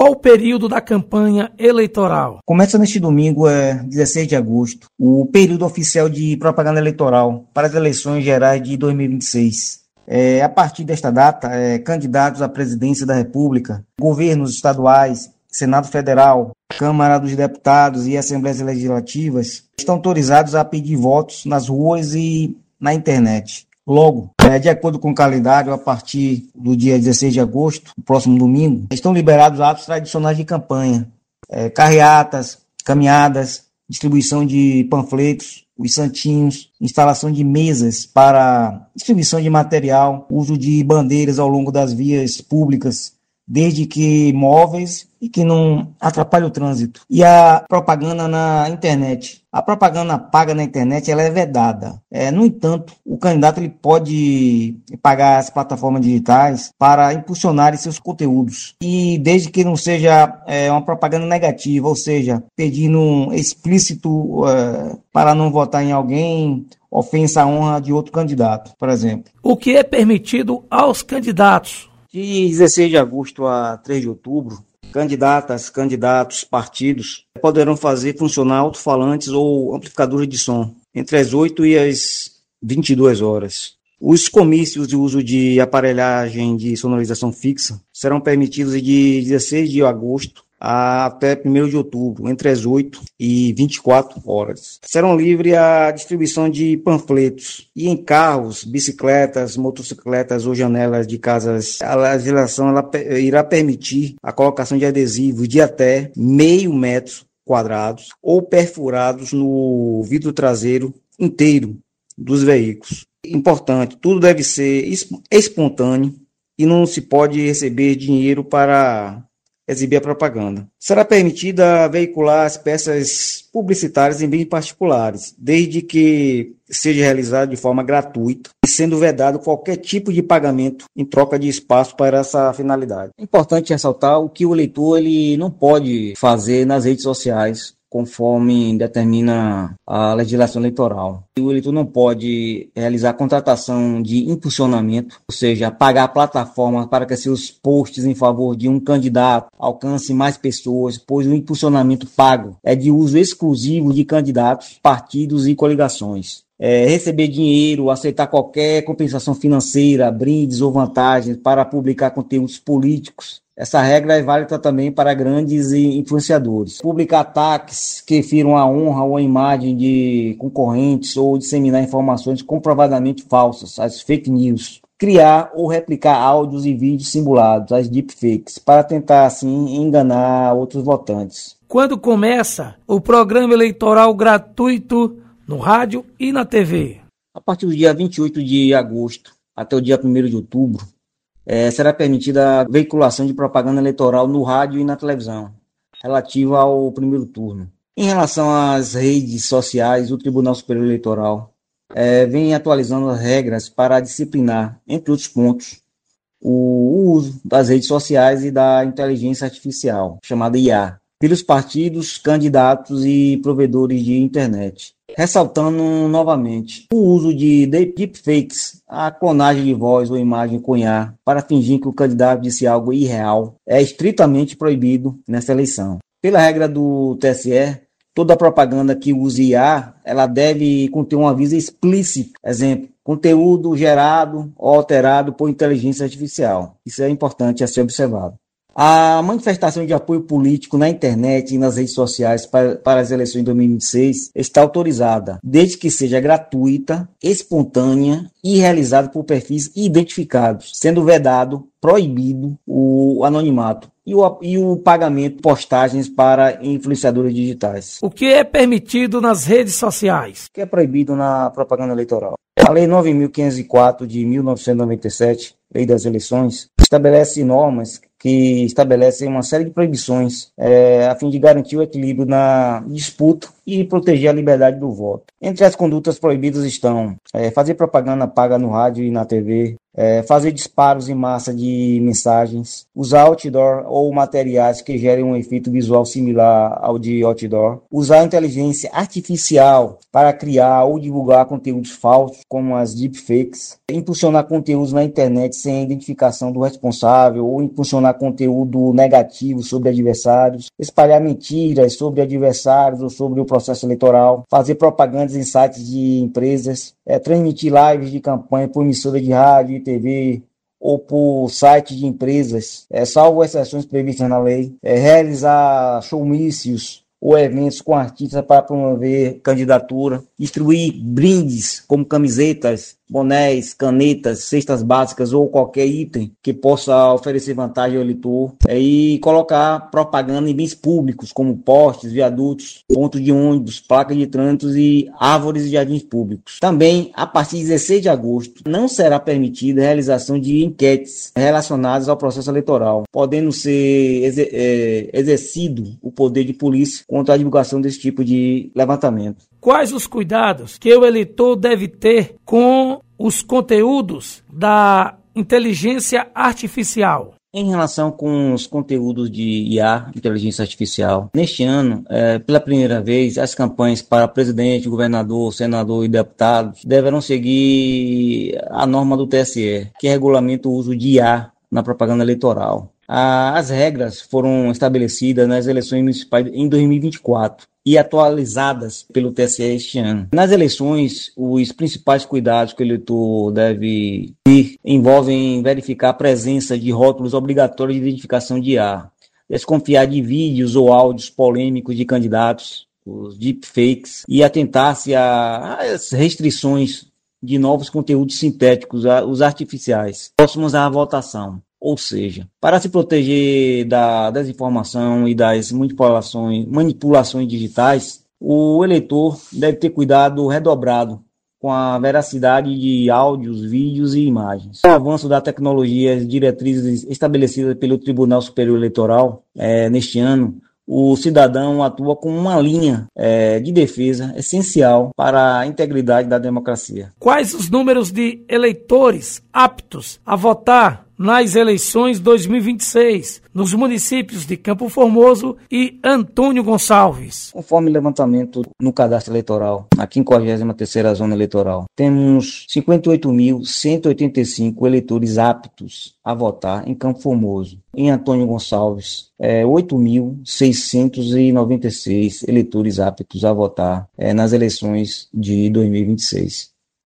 Qual o período da campanha eleitoral? Começa neste domingo, 16 de agosto, o período oficial de propaganda eleitoral para as eleições gerais de 2026. A partir desta data, candidatos à presidência da República, governos estaduais, Senado Federal, Câmara dos Deputados e Assembleias Legislativas estão autorizados a pedir votos nas ruas e na internet. Logo, de acordo com o calendário, a partir do dia 16 de agosto, o próximo domingo, estão liberados atos tradicionais de campanha, carreatas, caminhadas, distribuição de panfletos, os santinhos, instalação de mesas para distribuição de material, uso de bandeiras ao longo das vias públicas, desde que móveis e que não atrapalhe o trânsito. E a propaganda na internet. A propaganda paga na internet ela é vedada. No entanto, o candidato ele pode pagar as plataformas digitais para impulsionar seus conteúdos. E desde que não seja uma propaganda negativa, ou seja, pedindo um explícito para não votar em alguém, ofensa à honra de outro candidato, por exemplo. O que é permitido aos candidatos? De 16 de agosto a 3 de outubro, candidatas, candidatos, partidos poderão fazer funcionar alto-falantes ou amplificadores de som entre as 8 e as 22 horas. Os comícios de uso de aparelhagem de sonorização fixa serão permitidos de 16 de agosto até 1º de outubro, entre as 8 e 24 horas. Serão livres a distribuição de panfletos. E em carros, bicicletas, motocicletas ou janelas de casas, a legislação irá permitir a colocação de adesivos de até meio metro quadrados ou perfurados no vidro traseiro inteiro dos veículos. Importante, tudo deve ser espontâneo e não se pode receber dinheiro para exibir a propaganda. Será permitida veicular as peças publicitárias em bens particulares, desde que seja realizado de forma gratuita e sendo vedado qualquer tipo de pagamento em troca de espaço para essa finalidade. É importante ressaltar o que o eleitor ele não pode fazer nas redes sociais, conforme determina a legislação eleitoral. O eleitor não pode realizar contratação de impulsionamento, ou seja, pagar plataformas para que seus posts em favor de um candidato alcancem mais pessoas, pois o impulsionamento pago é de uso exclusivo de candidatos, partidos e coligações. Receber dinheiro, aceitar qualquer compensação financeira, brindes ou vantagens para publicar conteúdos políticos. Essa regra é válida também para grandes influenciadores. Publicar ataques que firam a honra ou a imagem de concorrentes ou disseminar informações comprovadamente falsas, as fake news. Criar ou replicar áudios e vídeos simulados, as deepfakes, para tentar, assim, enganar outros votantes. Quando começa o programa eleitoral gratuito no rádio e na TV? A partir do dia 28 de agosto até o dia 1º de outubro, será permitida a veiculação de propaganda eleitoral no rádio e na televisão, relativa ao primeiro turno. Em relação às redes sociais, o Tribunal Superior Eleitoral vem atualizando as regras para disciplinar, entre outros pontos, o uso das redes sociais e da inteligência artificial, chamada IA, pelos partidos, candidatos e provedores de internet. Ressaltando novamente o uso de deepfakes, a clonagem de voz ou imagem com IA para fingir que o candidato disse algo irreal, é estritamente proibido nessa eleição. Pela regra do TSE, toda propaganda que use IA, ela deve conter um aviso explícito, exemplo, conteúdo gerado ou alterado por inteligência artificial. Isso é importante a ser observado. A manifestação de apoio político na internet e nas redes sociais para as eleições de 2026 está autorizada, desde que seja gratuita, espontânea e realizada por perfis identificados, sendo vedado, proibido o anonimato e o pagamento de postagens para influenciadores digitais. O que é permitido nas redes sociais? O que é proibido na propaganda eleitoral? A Lei 9.504 de 1997, Lei das Eleições, estabelece normas que estabelecem uma série de proibições a fim de garantir o equilíbrio na disputa e proteger a liberdade do voto. Entre as condutas proibidas estão fazer propaganda paga no rádio e na TV, fazer disparos em massa de mensagens, usar outdoor ou materiais que gerem um efeito visual similar ao de outdoor, usar inteligência artificial para criar ou divulgar conteúdos falsos, como as deepfakes, impulsionar conteúdos na internet sem identificação do responsável ou impulsionar conteúdo negativo sobre adversários, espalhar mentiras sobre adversários ou sobre o processo eleitoral, fazer propagandas em sites de empresas, transmitir lives de campanha por emissora de rádio e TV ou por sites de empresas, salvo exceções previstas na lei, realizar showmícios ou eventos com artistas para promover candidatura, distribuir brindes como camisetas, bonés, canetas, cestas básicas ou qualquer item que possa oferecer vantagem ao eleitor, e colocar propaganda em bens públicos como postes, viadutos, pontos de ônibus, placas de trânsito e árvores e jardins públicos. Também, a partir de 16 de agosto, não será permitida a realização de enquetes relacionadas ao processo eleitoral, podendo ser exercido o poder de polícia contra a divulgação desse tipo de levantamento. Quais os cuidados que o eleitor deve ter com os conteúdos da inteligência artificial? Em relação com os conteúdos de IA, inteligência artificial, neste ano, pela primeira vez, as campanhas para presidente, governador, senador e deputados deverão seguir a norma do TSE, que regulamenta o uso de IA na propaganda eleitoral. As regras foram estabelecidas nas eleições municipais em 2024 e atualizadas pelo TSE este ano. Nas eleições, os principais cuidados que o eleitor deve ter envolvem verificar a presença de rótulos obrigatórios de identificação de IA, desconfiar de vídeos ou áudios polêmicos de candidatos, os deepfakes, e atentar-se às restrições de novos conteúdos sintéticos, os artificiais, próximos à votação. Ou seja, para se proteger da desinformação e das manipulações digitais, o eleitor deve ter cuidado redobrado com a veracidade de áudios, vídeos e imagens. Com o avanço da tecnologia, as diretrizes estabelecidas pelo Tribunal Superior Eleitoral neste ano, o cidadão atua como uma linha de defesa essencial para a integridade da democracia. Quais os números de eleitores aptos a votar nas eleições 2026, nos municípios de Campo Formoso e Antônio Gonçalves? Conforme o levantamento no cadastro eleitoral, na 53ª Zona Eleitoral, temos 58.185 eleitores aptos a votar em Campo Formoso. Em Antônio Gonçalves, 8.696 eleitores aptos a votar nas eleições de 2026.